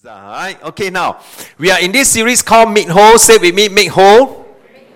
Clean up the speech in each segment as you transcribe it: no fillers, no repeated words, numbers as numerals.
Alright, okay, now we are in this series called Make Whole. Say with me, Make Whole.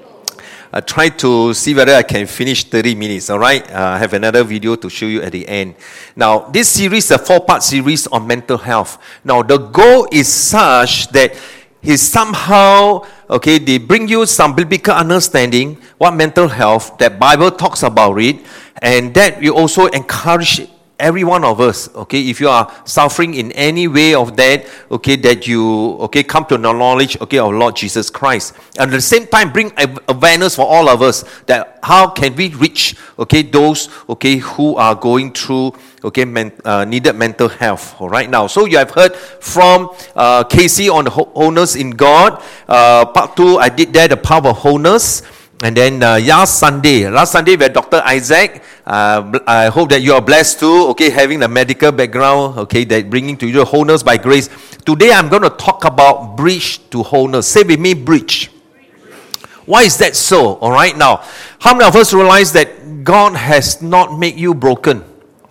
I try to see whether I can finish 30 minutes, alright? I have another video to show you at the end. Now, this series is a 4-part series on mental health. Now, the goal is such that is somehow, okay, they bring you some biblical understanding, what mental health, that Bible talks about it, and that you also encourage every one of us, okay, if you are suffering in any way of that, okay, that you, okay, come to the knowledge, okay, of Lord Jesus Christ. And at the same time, bring awareness for all of us that how can we reach, okay, those, okay, who are going through, okay, needed mental health, all right, now. So you have heard from Casey on the wholeness in God. Part 2, I did that, the power of wholeness. And then last Sunday we had Dr. Isaac. I hope that you are blessed too, okay, having the medical background, okay, that bringing to you wholeness by grace. Today I'm going to talk about bridge to wholeness. Say with me, bridge. Why is that so? All right, now, how many of us realize that God has not made you broken?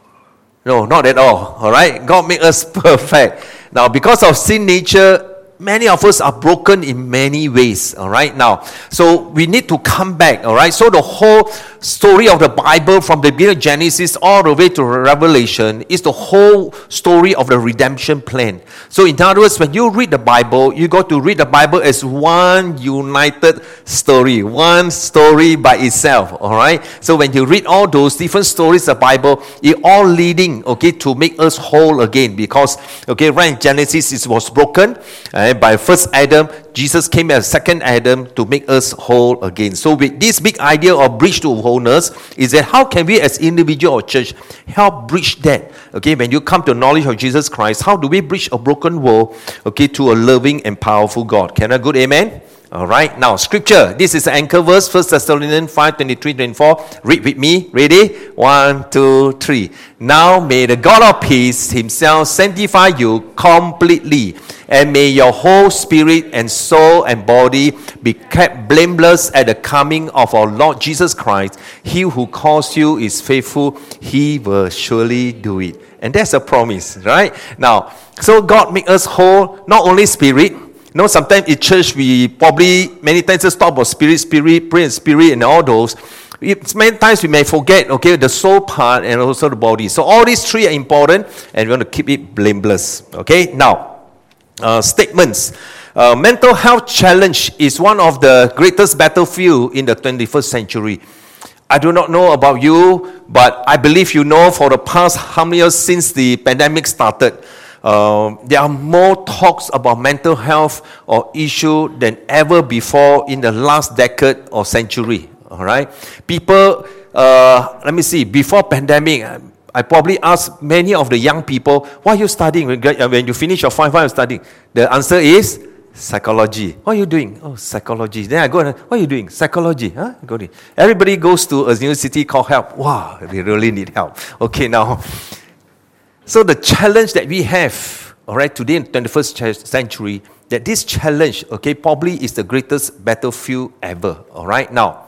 No, not at all right? God made us perfect. Now, because of sin nature, many of us are broken in many ways, all right, now. So we need to come back, all right. So the whole story of the Bible from the beginning of Genesis all the way to Revelation is the whole story of the redemption plan. So in other words, when you read the Bible, you got to read the Bible as one united story, one story by itself, all right. So when you read all those different stories of the Bible, it all leading, okay, to make us whole again, because, okay, right in Genesis it was broken, by first Adam, Jesus came as second Adam to make us whole again. So with this big idea of bridge to wholeness is that how can we as individual or church help bridge that? Okay, when you come to knowledge of Jesus Christ, how do we bridge a broken world, okay, to a loving and powerful God? Can I good amen? All right, now scripture. This is the anchor verse, 1 Thessalonians 5:23-24. Read with me. Ready? 1, 2, 3. Now may the God of peace himself sanctify you completely, and may your whole spirit and soul and body be kept blameless at the coming of our Lord Jesus Christ. He who calls you is faithful. He will surely do it. And that's a promise, right? Now, so God make us whole, not only spirit. You know, sometimes in church we probably many times just talk about spirit, prayer and spirit and all those. Many times we may forget, okay, the soul part and also the body. So all these three are important and we want to keep it blameless. Okay, now, statements. Mental health challenge is one of the greatest battlefield in the 21st century. I do not know about you, but I believe you know for the past how many years since the pandemic started, there are more talks about mental health or issue than ever before in the last decade or century. All right, people. Let me see. Before pandemic, I probably asked many of the young people, "What are you studying when you finish your 5 years studying?" The answer is psychology. What are you doing? Oh, psychology. Then I go and what are you doing? Psychology. Huh? Everybody goes to a university called help. Wow, they really need help. Okay, now. So the challenge that we have, all right, today in the 21st century, that this challenge, okay, probably is the greatest battlefield ever, all right, now.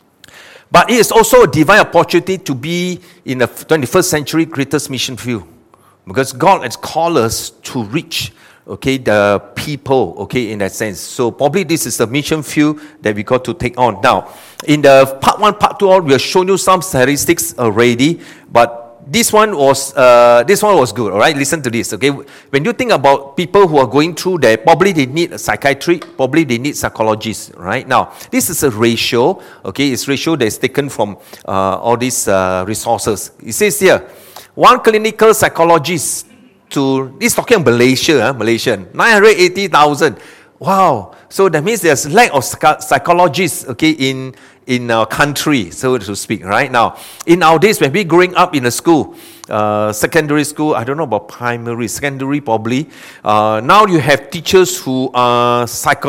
But it is also a divine opportunity to be in the 21st century greatest mission field, because God has called us to reach, okay, the people, okay, in that sense. So probably this is the mission field that we got to take on. Now, in the part 1, part 2, we have shown you some statistics already, but this one was good, all right? Listen to this, okay? When you think about people who are going through that, probably they need a psychiatric, probably they need psychologists, right? Now, this is a ratio, okay? It's ratio that is taken from all these resources. It says here, one clinical psychologist to, this is talking about Malaysian, 980,000. Wow. So that means there's lack of psychologists, okay, in our country, so to speak, right? Now, in our days, when we growing up in a school, secondary school, I don't know about primary, secondary probably, now you have teachers who are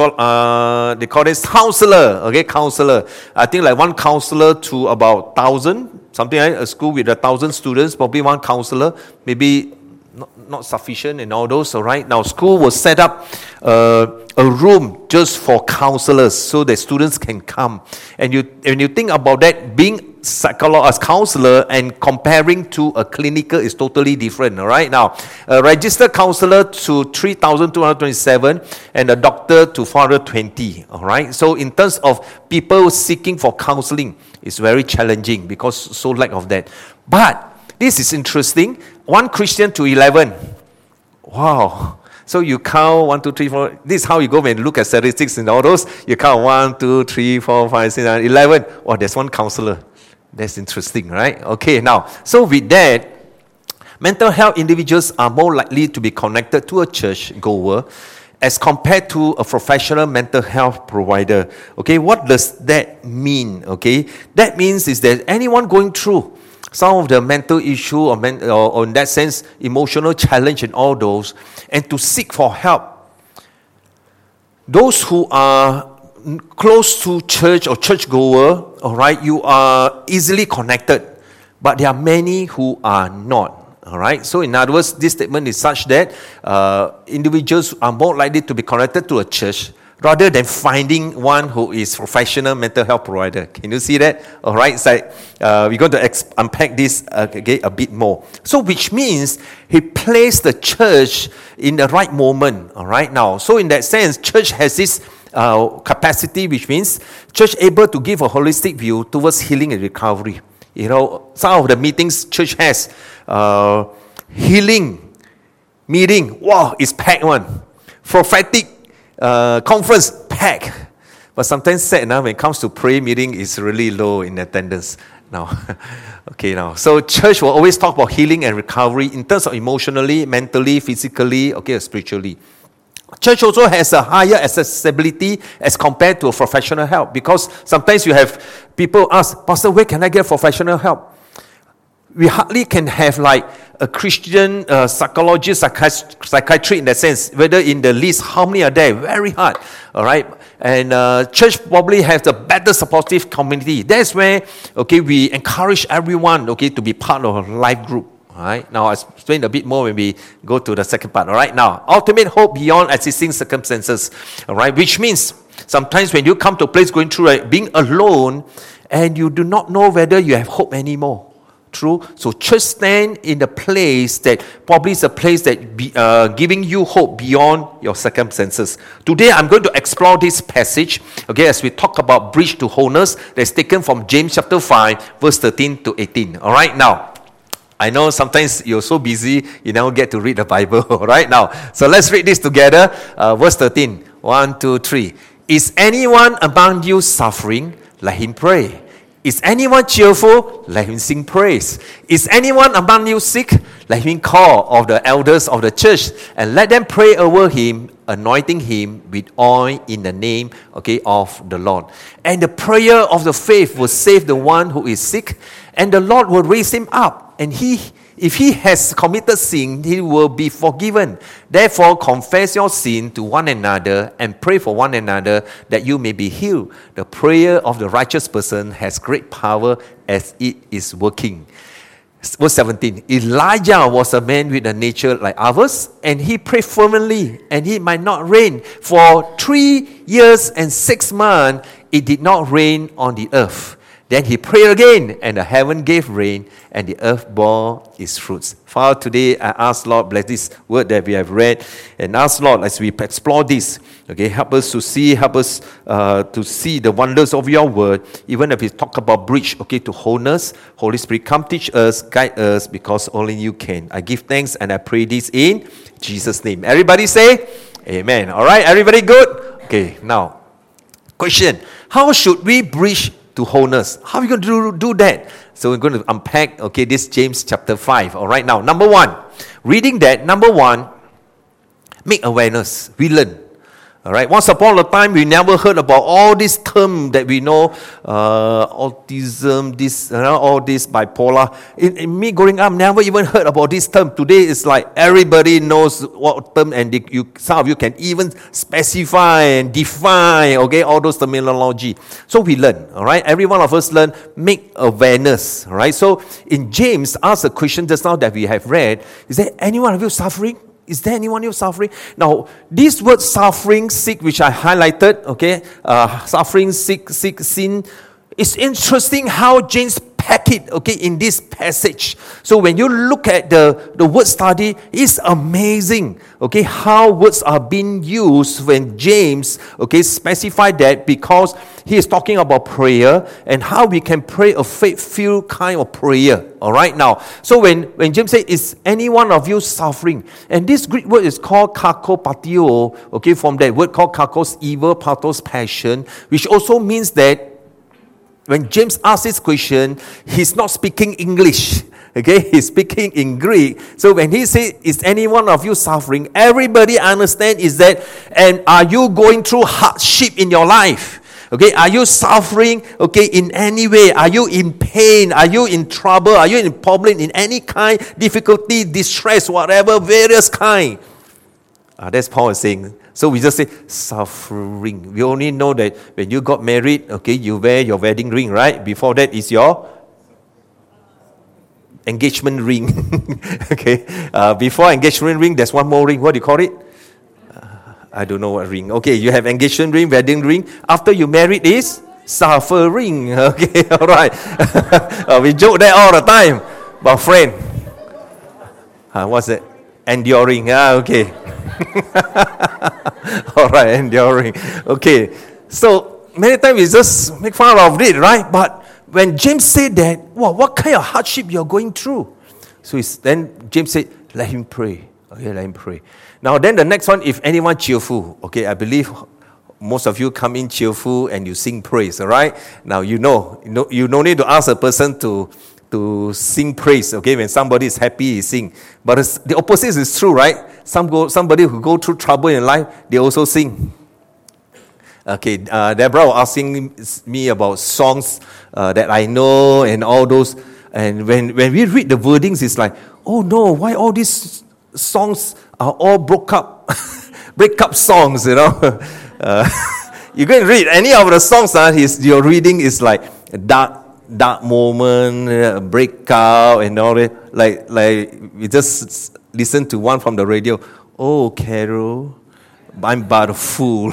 they call this counselor, okay, counselor. I think like one counselor to about 1,000, something like a school with 1,000 students, probably one counselor, maybe not sufficient and all those, all right? Now, school will set up a room just for counselors so that students can come. And when you think about that, being counselor and comparing to a clinical is totally different. All right, now a registered counselor to 3,227 and a doctor to 420. All right, so in terms of people seeking for counseling, it's very challenging because so lack of that. But this is interesting. 1 Christian to 11. Wow. So you count 1, 2, 3, 4. This is how you go when you look at statistics and all those. You count 1, 2, 3, 4, 5, 6, 7, 11. Oh, there's one counselor. That's interesting, right? Okay, now, so with that, mental health individuals are more likely to be connected to a church goer as compared to a professional mental health provider. Okay, what does that mean? Okay, that means is that anyone going through some of the mental issue or in that sense, emotional challenge and all those, and to seek for help. Those who are close to church or churchgoer, all right, you are easily connected. But there are many who are not. All right. So in other words, this statement is such that individuals are more likely to be connected to a church rather than finding one who is professional mental health provider. Can you see that? All right, so we're going to unpack this again a bit more. So which means he placed the church in the right moment, all right, now. So in that sense, church has this capacity, which means church able to give a holistic view towards healing and recovery. You know, some of the meetings church has, healing meeting, wow, it's packed one. Prophetic conference packed, but sometimes sad now when it comes to prayer meeting is really low in attendance now. Okay, now so church will always talk about healing and recovery in terms of emotionally, mentally, physically, okay, spiritually. Church also has a higher accessibility as compared to professional help, because sometimes you have people ask, Pastor, where can I get professional help? We hardly can have like a Christian psychologist, psychiatry in that sense. Whether in the list, how many are there? Very hard. All right. And church probably has the better supportive community. That's where, okay, we encourage everyone, okay, to be part of a life group. All right. Now, I'll explain a bit more when we go to the second part. All right. Now, ultimate hope beyond existing circumstances. All right. Which means sometimes when you come to a place going through being alone and you do not know whether you have hope anymore. True. So church stand in the place that probably is a place that giving you hope beyond your circumstances. Today I'm going to explore this passage, okay, as we talk about bridge to wholeness. That's taken from James chapter 5, verse 13 to 18. All right, now, I know sometimes you're so busy, you never get to read the Bible. All right, now, so let's read this together. Verse 13, 1, 2, 3. Is anyone among you suffering? Let him pray. Is anyone cheerful? Let him sing praise. Is anyone among you sick? Let him call of the elders of the church and let them pray over him, anointing him with oil in the name, okay, of the Lord. And the prayer of the faith will save the one who is sick, and the Lord will raise him up. And if he has committed sin, he will be forgiven. Therefore, confess your sin to one another and pray for one another that you may be healed. The prayer of the righteous person has great power as it is working. Verse 17, Elijah was a man with a nature like ours, and he prayed fervently, and it might not rain. For 3 years and 6 months, it did not rain on the earth. Then he prayed again, and the heaven gave rain, and the earth bore its fruits. Father, today I ask, Lord, bless this word that we have read, and ask, Lord, as we explore this, okay, help us to see the wonders of your word, even if we talk about bridge, okay, to wholeness. Holy Spirit, come teach us, guide us, because only you can. I give thanks, and I pray this in Jesus' name. Everybody say, amen. All right, everybody good? Okay, now, question, how should we bridge to wholeness? How are we going to do that? So we're going to unpack, okay, this James chapter 5. All right, now, number one, reading that, number one, make awareness. We learn. All right, once upon a time, we never heard about all these terms that we know, autism, this, all this bipolar. In me growing up, never even heard about this term. Today, it's like everybody knows what term, and some of you can even specify and define, okay, all those terminology. So we learn, all right? Every one of us learn, make awareness, all right? So in James, ask a question just now that we have read, is there any one of you suffering? Is there anyone who's suffering? Now, this word suffering, sick, which I highlighted, okay, suffering, sick, sin, it's interesting how James pack it, okay, in this passage. So when you look at the word study, it's amazing, okay, how words are being used when James, okay, specified that, because he is talking about prayer and how we can pray a faith-filled kind of prayer. All right, now, so when James says, is any one of you suffering? And this Greek word is called kakopatio, okay, from that word called kakos, evil, pathos, passion, which also means that when James asks this question, he's not speaking English, okay, he's speaking in Greek. So when he says, is any one of you suffering? Everybody understands is that, and are you going through hardship in your life? Okay, are you suffering, okay, in any way? Are you in pain? Are you in trouble? Are you in problem, in any kind, difficulty, distress, whatever, various kind? That's Paul is saying. So we just say suffering. We only know that when you got married, okay, you wear your wedding ring, right? Before that is your engagement ring. Okay, before engagement ring, there's one more ring. What do you call it? I don't know what ring. Okay, you have engagement ring, wedding ring. After you married is suffering. Okay, all right. We joke that all the time. But friend, what's that? Enduring. Okay. All right, enduring. Okay. So many times we just make fun of it, right? But when James said that, wow, what kind of hardship you're going through? So then James said, let him pray. Okay, let him pray. Now then the next one, if anyone cheerful. Okay, I believe most of you come in cheerful and you sing praise, all right? Now you no need to ask a person to sing praise, okay? When somebody is happy, he sing. But the opposite is true, right? Somebody who go through trouble in life, they also sing. Okay, Deborah was asking me about songs that I know and all those. And when we read the wordings, it's like, oh no, why all these songs are all breakup songs, you know? You go and read any of the songs, your reading is like dark moment, breakout and all that. Like we just listen to one from the radio. Oh, Carol, I'm but a fool.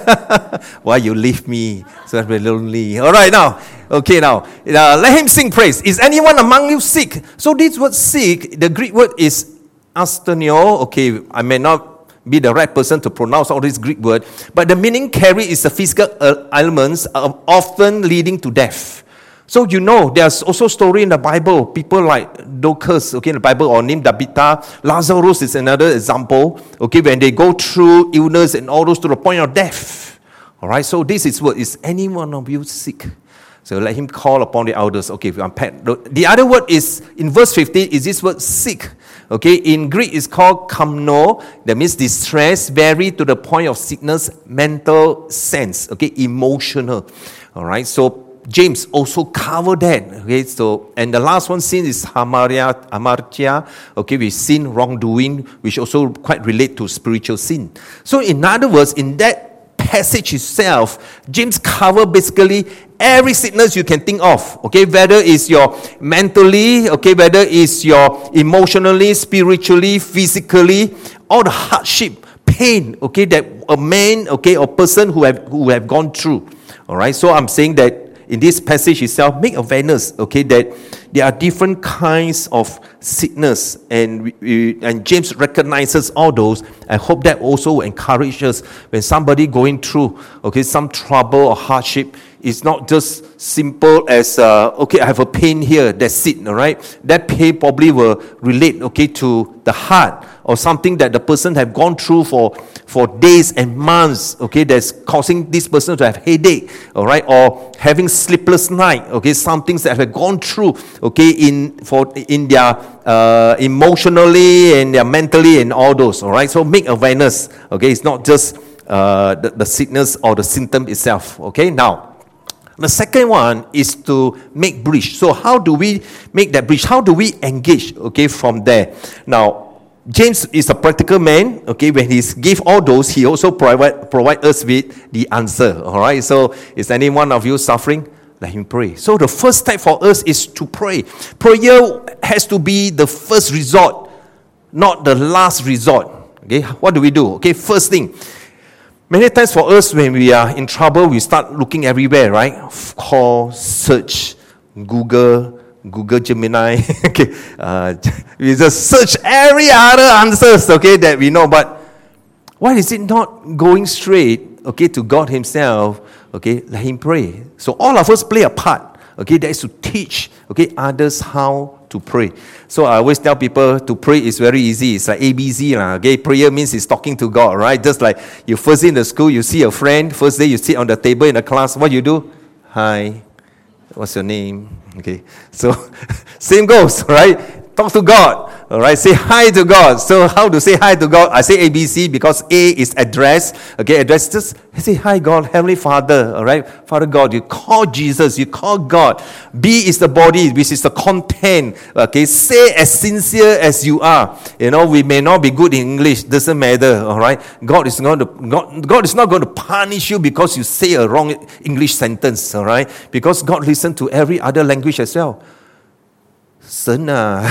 Why you leave me? So I'm very lonely. All right, now. Okay, now. Let him sing praise. Is anyone among you sick? So this word sick, the Greek word is asthenio. Okay, I may not be the right person to pronounce all these Greek words, but the meaning carry is the physical ailments often leading to death. So you know, there's also story in the Bible, people like Dorcas, okay, in the Bible, or named Tabitha. Lazarus is another example, okay, when they go through illness and all those to the point of death. All right, so this is what is any one of you sick? So let him call upon the elders. Okay, we unpack. The other word is, in verse 15, is this word sick. Okay, in Greek it's called kamno. That means distress, very to the point of sickness, mental sense, okay, emotional. All right, so James also covered that. Okay, so, and the last one, sin is hamartia. Okay, we sin, wrongdoing, which also quite relate to spiritual sin. So in other words, in that passage itself, James covered basically every sickness you can think of. Okay, whether it's your mentally, okay, whether it's your emotionally, spiritually, physically, all the hardship, pain, okay, that a man, okay, or person who have gone through. All right, so I'm saying that in this passage itself, make awareness, okay, that there are different kinds of sickness, and James recognizes all those. I hope that also encourages when somebody going through, okay, some trouble or hardship. It's not just simple as, okay, I have a pain here, that's it, all right? That pain probably will relate, okay, to the heart or something that the person have gone through for days and months, okay, that's causing this person to have headache, all right, or having sleepless night, okay, some things that have gone through, okay, in their emotionally and their mentally and all those, all right? So make awareness, okay? It's not just the sickness or the symptom itself, okay? Now, the second one is to make bridge. So how do we make that bridge? How do we engage, okay, from there? Now, James is a practical man, okay? When he give all those, he also provide us with the answer, all right? So, is any one of you suffering? Let him pray. So, the first step for us is to pray. Prayer has to be the first resort, not the last resort, okay? What do we do? Okay, first thing, many times for us, when we are in trouble, we start looking everywhere, right? Call, search, Google, Google Gemini. Okay, we just search every other answers, okay, that we know. But why is it not going straight, okay, to God Himself? Okay, let Him pray. So all of us play a part. Okay, that is to teach, okay, others how to pray. So I always tell people to pray is very easy. It's like ABC, okay. Prayer means it's talking to God, right? Just like you first in the school, you see a friend. First day you sit on the table in the class. What you do? Hi, what's your name? Okay, so same goes, right? Talk to God, all right? Say hi to God. So how to say hi to God? I say ABC because A is address. Okay, address, just say hi God, Heavenly Father, all right? Father God, you call Jesus, you call God. B is the body, which is the content. Okay, say as sincere as you are. You know, we may not be good in English, doesn't matter, all right? God is not going to punish you because you say a wrong English sentence, all right? Because God listens to every other language as well. 神啊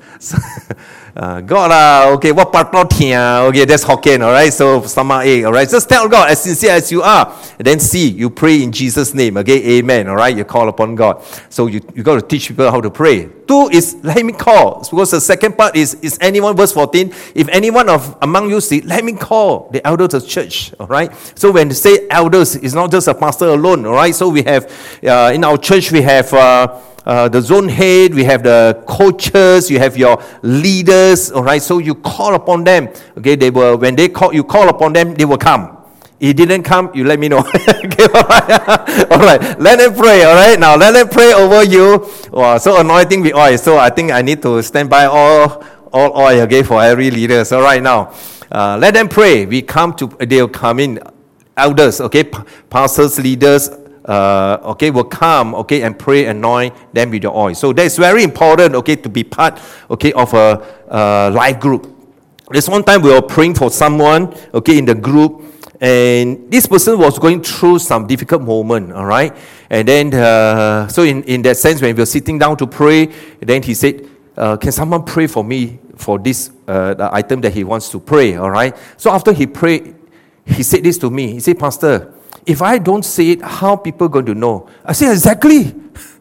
God okay, what part okay, that's Hokkien, all right? So stomach ache, all right? Just tell God as sincere as you are. And then C, you pray in Jesus' name, okay? Amen, all right? You call upon God. So you got to teach people how to pray. 2 is let me call. Because the second part is anyone, verse 14, if anyone among you see, let me call the elders of church, all right? So when they say elders, it's not just a pastor alone, all right? So we have, in our church, we have the zone head, we have the coaches, you have your leaders, all right? So you call upon them, okay? When you call upon them, they will come. He didn't come, you let me know. Okay, all right. All right, let them pray, all right? Now, let them pray over you. Wow, so anointing with oil. So I think I need to stand by all oil, okay, for every leader. So right now, let them pray. They'll come in, elders, okay, pastors, leaders, okay, will come, okay, and pray, anoint them with your oil. So that's very important, okay, to be part, okay, of a life group. There's one time we were praying for someone, okay, in the group, and this person was going through some difficult moment, all right? And then, so in that sense, when we were sitting down to pray, then he said, can someone pray for me for this the item that he wants to pray, all right? So after he prayed, he said this to me. He said, Pastor, if I don't say it, how people going to know? I said, exactly.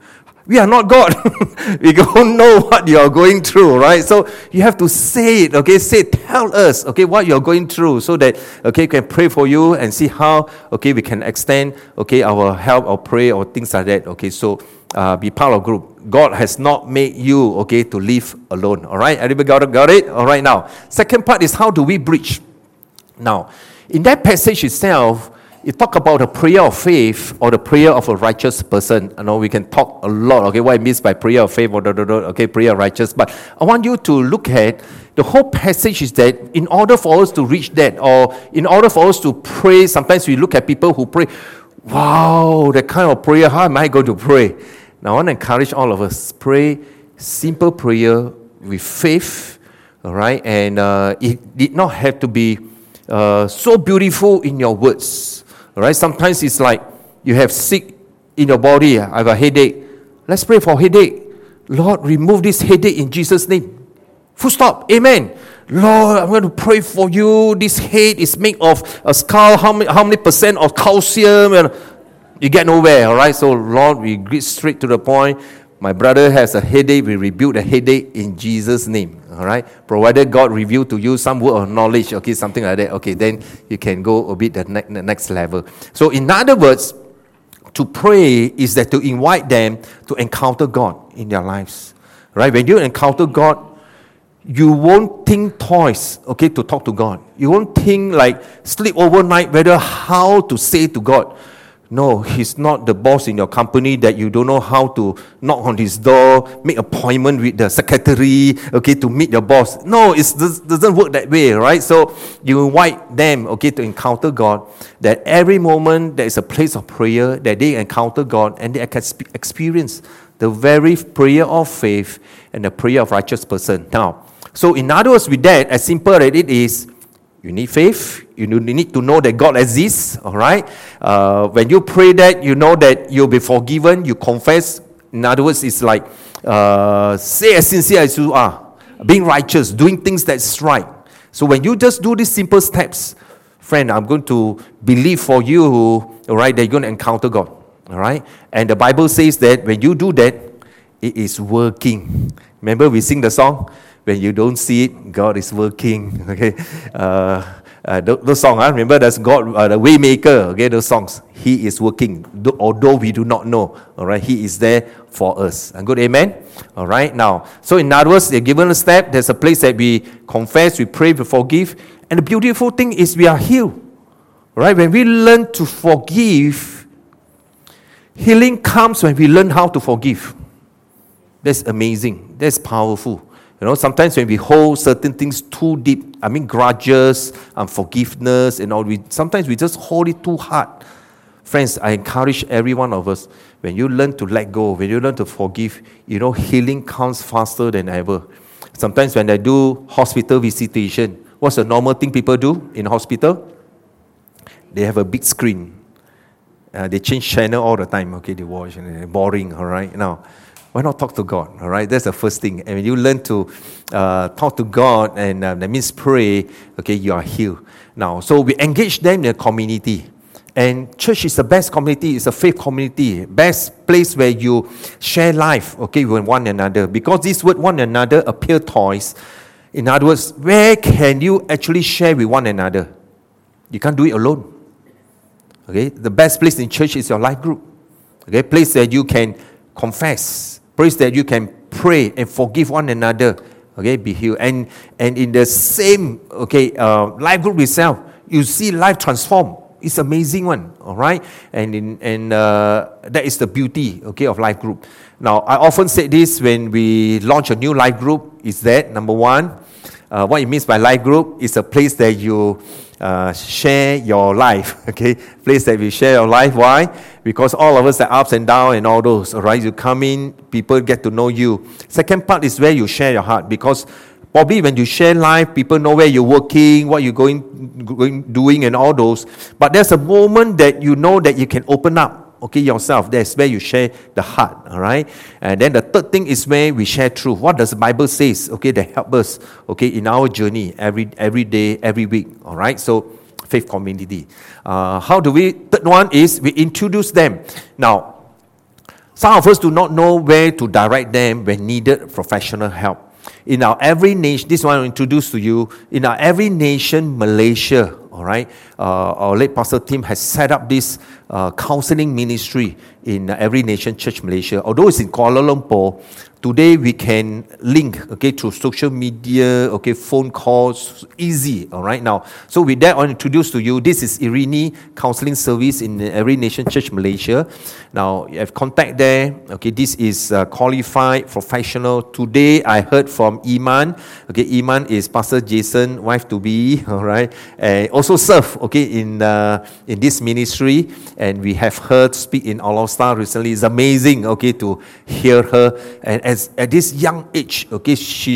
We are not God. We don't know what you are going through, right? So you have to say it, okay? Tell us, okay, what you are going through so that, okay, we can pray for you and see how, okay, we can extend, okay, our help or pray or things like that, okay? So be part of group. God has not made you, okay, to live alone, all right? Everybody got it? All right, now. Second part is how do we bridge? Now, in that passage itself, it talk about the prayer of faith or the prayer of a righteous person. I know we can talk a lot, okay, what it means by prayer of faith or okay, prayer of righteous. But I want you to look at the whole passage is that in order for us to reach that, or in order for us to pray, sometimes we look at people who pray, wow, that kind of prayer, how am I going to pray? Now I want to encourage all of us, pray simple prayer with faith, all right? And it did not have to be so beautiful in your words. All right, sometimes it's like you have sick in your body. I have a headache. Let's pray for headache. Lord, remove this headache in Jesus' name. Full stop. Amen. Lord, I'm going to pray for you. This head is made of a skull. How many percent of calcium? And you get nowhere. All right. So Lord, we get straight to the point. My brother has a headache. We rebuke the headache in Jesus' name. All right. Provided God revealed to you some word of knowledge, okay, something like that. Okay, then you can go a bit the next level. So in other words, to pray is that to invite them to encounter God in their lives. Right? When you encounter God, you won't think twice, okay, to talk to God. You won't think like sleep overnight whether how to say to God. No, He's not the boss in your company that you don't know how to knock on His door, make appointment with the secretary, okay, to meet your boss. No, it doesn't work that way, right? So you invite them, okay, to encounter God, that every moment there is a place of prayer, that they encounter God and they can experience the very prayer of faith and the prayer of righteous person. Now, so in other words, with that, as simple as it is, you need faith. You need to know that God exists, all right? When you pray that, you know that you'll be forgiven. You confess. In other words, it's like, say as sincere as you are. Being righteous, doing things that's right. So when you just do these simple steps, friend, I'm going to believe for you, all right, that you're going to encounter God, all right? And the Bible says that when you do that, it is working. Remember we sing the song? When you don't see it, God is working. Okay, those songs, remember that's God, the Waymaker. Okay, those songs. He is working, although we do not know. All right, He is there for us. And good, amen. All right, now, so in other words, they're given a step. There's a place that we confess, we pray, we forgive, and the beautiful thing is we are healed. All right, when we learn to forgive, healing comes when we learn how to forgive. That's amazing. That's powerful. You know, sometimes when we hold certain things too deep, grudges, unforgiveness, and all, sometimes we just hold it too hard. Friends, I encourage every one of us, when you learn to let go, when you learn to forgive, healing comes faster than ever. Sometimes when I do hospital visitation, what's the normal thing people do in hospital? They have a big screen. They change channel all the time. Okay, they watch, and boring, all right? Now, why not talk to God? All right, that's the first thing. And when you learn to talk to God, and that means pray, okay, you are healed. Now, so we engage them in a community. And church is the best community. It's a faith community. Best place where you share life, okay, with one another. Because this word one another appear twice. In other words, where can you actually share with one another? You can't do it alone. Okay, the best place in church is your life group. Okay, place that you can confess. Place that you can pray and forgive one another. Okay, be healed. And in the same life group itself, you see life transform. It's an amazing one. All right, and that is the beauty, okay, of life group. Now, I often say this when we launch a new life group. Is that number one? What it means by life group is a place that you share your life, okay? Place that we share your life. Why? Because all of us are ups and downs and all those, all right? You come in, people get to know you. Second part is where you share your heart, because probably when you share life, people know where you're working, what you're doing and all those. But there's a moment that you know that you can open up, okay, yourself. That's where you share the heart, all right? And then the third thing is where we share truth. What does the Bible says, okay, that help us, okay, in our journey every day, every week, all right? So, faith community. Third one is we introduce them. Now, some of us do not know where to direct them when needed professional help. In our every nation, this one I introduce to you, in our every nation, Malaysia, all right, our late pastor Tim has set up this counseling ministry in every nation church Malaysia. Although it's in Kuala Lumpur, today we can link, okay, through social media, okay, phone calls, easy, all right, now. So with that, I'll introduce to you, this is Irini Counseling Service in every nation church Malaysia. Now, you have contact there, okay, this is qualified professional. Today, I heard from Iman, okay, Iman is Pastor Jason, wife-to-be, all right, and also serve, okay, in this ministry, and we have heard speak in All Star recently. It's amazing, okay, to hear her, and at this young age, okay, she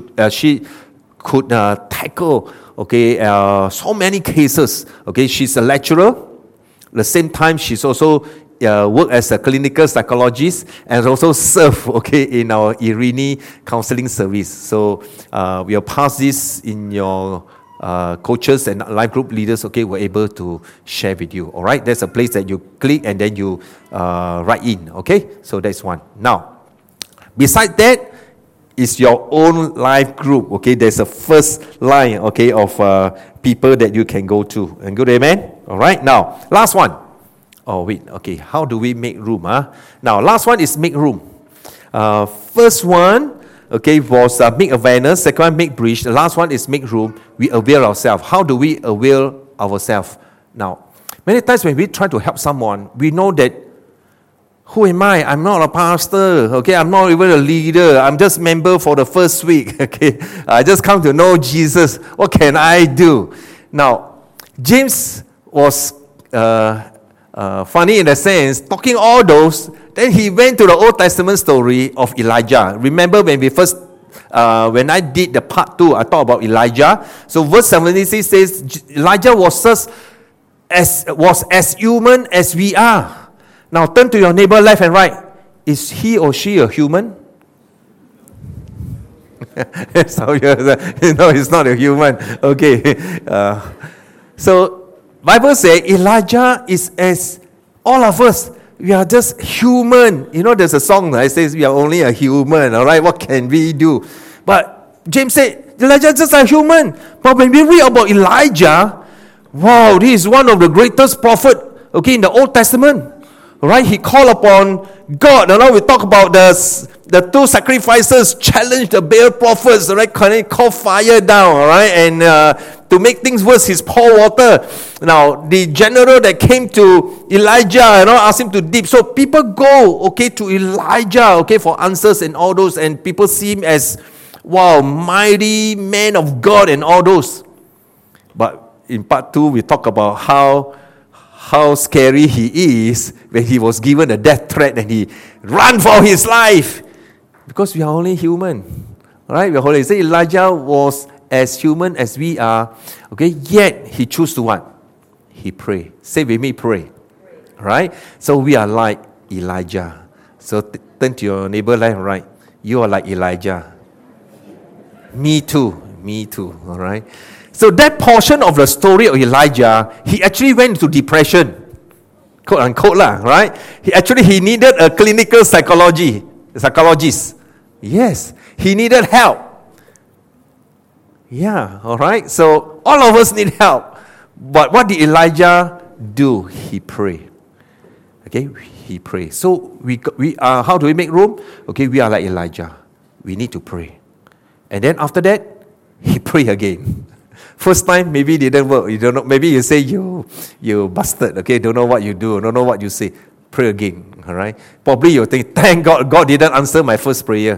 could tackle, okay, so many cases. Okay, she's a lecturer. At the same time, she's also work as a clinical psychologist and also serve, okay, in our Irini counseling service. So we'll pass this in your coaches and life group leaders, okay, were able to share with you. All right, there's a place that you click and then you write in. Okay, so that's one. Now, beside that is your own life group. Okay, there's a first line, okay, of people that you can go to. And good, amen. All right, now last one. Oh wait, okay. How do we make room? Now, last one is make room. First one, okay, was make awareness. Second one, make bridge. The last one is make room. We avail ourselves. How do we avail ourselves? Now, many times when we try to help someone, we know that, who am I? I'm not a pastor. Okay, I'm not even a leader. I'm just member for the first week. Okay, I just come to know Jesus. What can I do? Now, James was funny in the sense, talking all those, then he went to the Old Testament story of Elijah. Remember when we first, when I did the part 2, I talked about Elijah. So verse 76 says, Elijah was as human as we are. Now turn to your neighbor left and right. Is he or she a human? So, no, he's not a human. Okay. So Bible says Elijah is as all of us. we are just human. You know, there's a song that says we are only a human, all right? What can we do? But James said, Elijah is just a human. But when we read about Elijah, wow, he is one of the greatest prophets, okay, in the Old Testament. All right, he called upon God. Now we talk about the two sacrifices, challenge the Baal prophets, all right, call fire down, all right, and to make things worse, he's pour water. Now, the general that came to Elijah, asked him to dip. So people go, okay, to Elijah, okay, for answers and all those, and people see him as, wow, mighty man of God and all those. But in part 2, we talk about how scary he is when he was given a death threat and he ran for his life. Because we are only human. Right? We are only. Say Elijah was as human as we are. Okay, yet he chose to what? He prayed. Say with me, pray. Right? So we are like Elijah. So turn to your neighbor left and right. You are like Elijah. Me too. All right? So that portion of the story of Elijah, he actually went into depression. Quote unquote lah, right? He needed a clinical psychologist. Yes, he needed help. Yeah, all right. So all of us need help. But what did Elijah do? He prayed. Okay, he prayed. So we are. How do we make room? Okay, we are like Elijah. We need to pray. And then after that, he prayed again. First time, maybe it didn't work. You don't know. Maybe you say you busted. Okay, don't know what you do. Don't know what you say. Pray again. All right. Probably you think, thank God, God didn't answer my first prayer.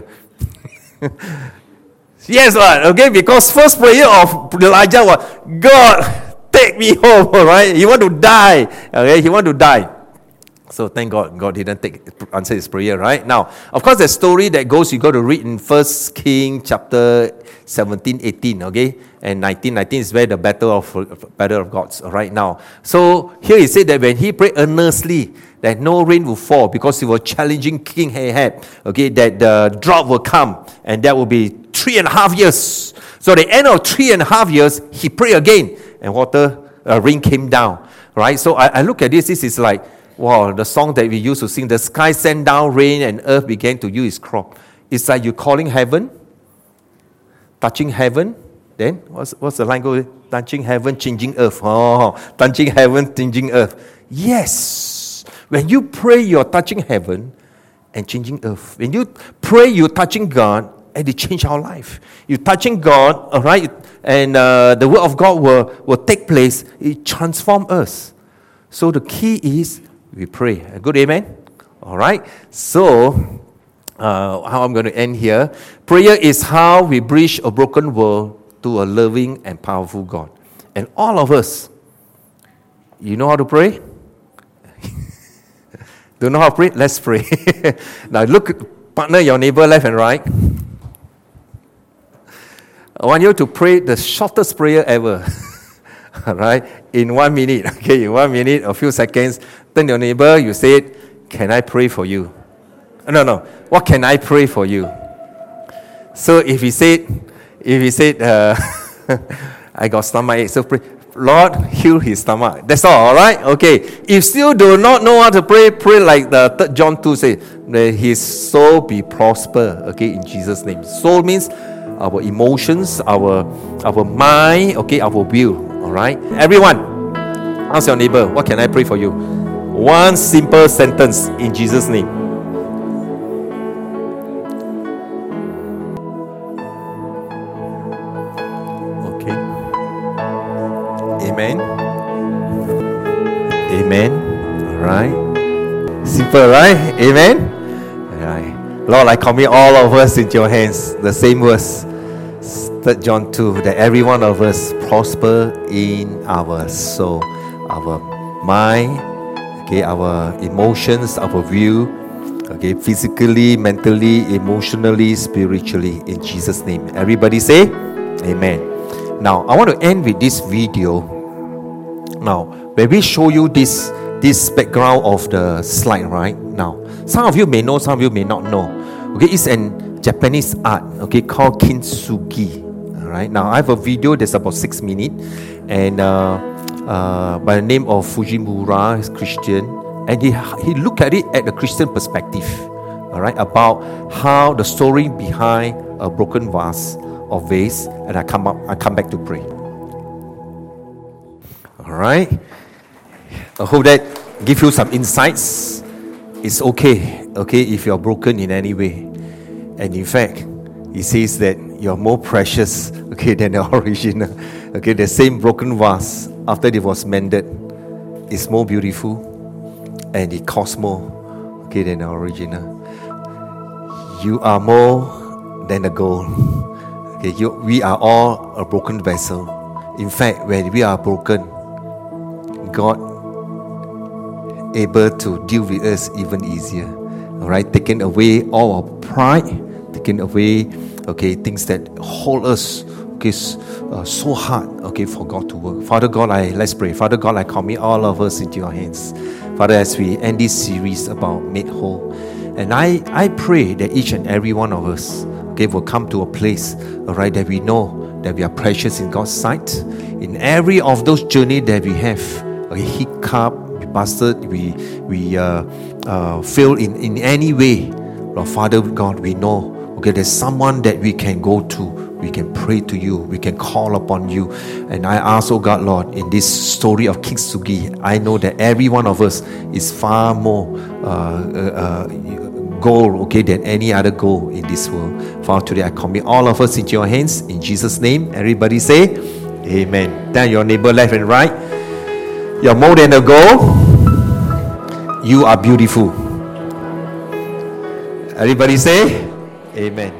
Yes, what? Okay, because first prayer of Elijah was, God, take me home. All right. He want to die. Okay, he want to die. So thank God, God didn't answer his prayer, right? Now, of course, the story that goes, you got to read in 1 Kings chapter 17, 18, okay? And 19 is where the battle of gods, right now. So here he said that when he prayed earnestly, that no rain will fall because he was challenging King Ahab, okay, that the drought will come and that will be 3.5 years. So at the end of 3.5 years, he prayed again and rain came down, right? So I look at this is like, wow, the song that we used to sing, the sky sent down rain and earth began to yield its crop. It's like you calling heaven, touching heaven. Then, what's the line go? Touching heaven, changing earth. Oh, touching heaven, changing earth. Yes. When you pray, you're touching heaven and changing earth. When you pray, you're touching God and it change our life. You're touching God, all right? And the word of God will take place. It transform us. So the key is, we pray. A good amen? All right. So, how I'm going to end here. Prayer is how we bridge a broken world to a loving and powerful God. And all of us, you know how to pray? Don't know how to pray? Let's pray. Now look, partner, your neighbor left and right. I want you to pray the shortest prayer ever. All right, in 1 minute. Okay, in 1 minute, a few seconds. Turn to your neighbor. You say it. Can I pray for you? No. What can I pray for you? So if he said, I got stomach ache. So pray, Lord, heal his stomach. That's all right? Okay. If still do not know how to pray, pray like the 3 John 2 says, may his soul be prosper. Okay, in Jesus' name. Soul means our emotions, our mind, okay, our will. All right? Everyone, ask your neighbor, what can I pray for you? One simple sentence in Jesus' name. Okay. Amen. Amen. All right. Simple, right? Amen. All right. Lord, I commit all of us into your hands. The same verse. 3 John 2, that every one of us prosper in our soul, our mind, okay, our emotions, our view, okay, physically, mentally, emotionally, spiritually, in Jesus' name. Everybody say, Amen. Now, I want to end with this video. Now, when we show you this background of the slide, right? Now, some of you may know, some of you may not know. Okay, it's an Japanese art, okay, called kintsugi. Right now, I have a video that's about 6 minutes, and by the name of Fujimura, he's Christian, And he looked at it at the Christian perspective, all right, about how the story behind a broken vase or vase. And I come back to pray. All right. I hope that give you some insights. It's okay, if you're broken in any way. And in fact, he says that you're more precious, than the original. The same broken vase, after it was mended, is more beautiful, and it costs more, than the original. You are more than the gold. We are all a broken vessel. In fact, when we are broken, God able to deal with us even easier. All right, taking away all our pride, taking away, things that hold us, so hard, for God to work. Father God, let's pray. Father God, I commit all of us into your hands. Father, as we end this series about Made Whole, and I pray that each and every one of us, will come to a place, all right, that we know that we are precious in God's sight. In every of those journey that we have, hiccup, we busted, we fail in any way, Lord Father God, we know, there's someone that we can go to, we can pray to you, we can call upon you. And I ask, oh God, Lord, in this story of Kintsugi, I know that every one of us is far more goal, than any other goal in this world. Father, today I commit all of us into your hands, in Jesus' name. Everybody say, Amen. Tell your neighbor left and right, you're more than a goal. You are beautiful. Everybody say, Amen.